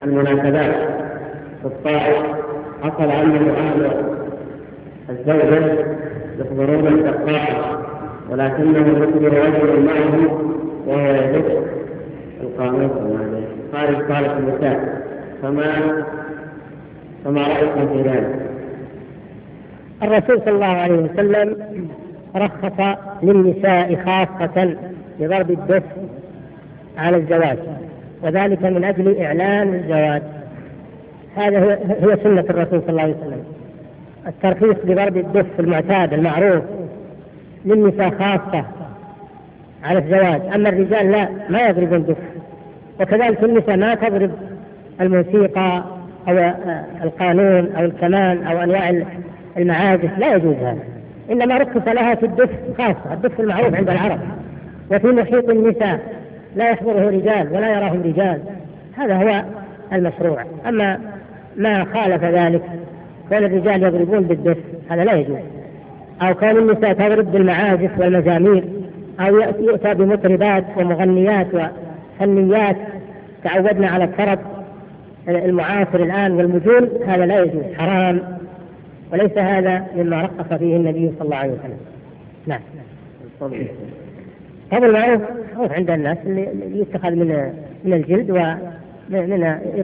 المناسبات في الطائف حصل أن أهل الزوجة يحضرون الدقائق، ولكنه يخبر رجل معه وهو يدق القاموس خارج صالة النساء، فما رأيكم في ذلك؟ الرسول صلى الله عليه وسلم رخص للنساء خاصة بضرب الدف على الزواج، وذلك من أجل إعلان الزواج. هذا هي سنة الرسول صلى الله عليه وسلم، الترخيص بضرب الدف المعتاد المعروف للنساء خاصة على الزواج، أما الرجال لا، ما يضربون الدف. وكذلك النساء ما تضرب الموسيقى أو القانون أو الكمان أو أنواع المعازف، لا يجوز هذا، إنما رخص لها في الدف خاصة، الدف المعروف عند العرب، وفي محيط النساء لا يحضره رجال ولا يراهم رجال، هذا هو المشروع. أما ما خالف ذلك كون الرجال يضربون بالدف هذا لا يجوز، أو كون النساء تضرب بالمعازف والمزامير، أو يؤتى بمطربات ومغنيات وفنيات، تعودنا على الطرب المعاصر الآن والمجون، هذا لا يجوز، حرام، وليس هذا مما رخص فيه النبي صلى الله عليه وسلم. نعم. هذا المعروف عند الناس اللي يتخذ من الجلد ومن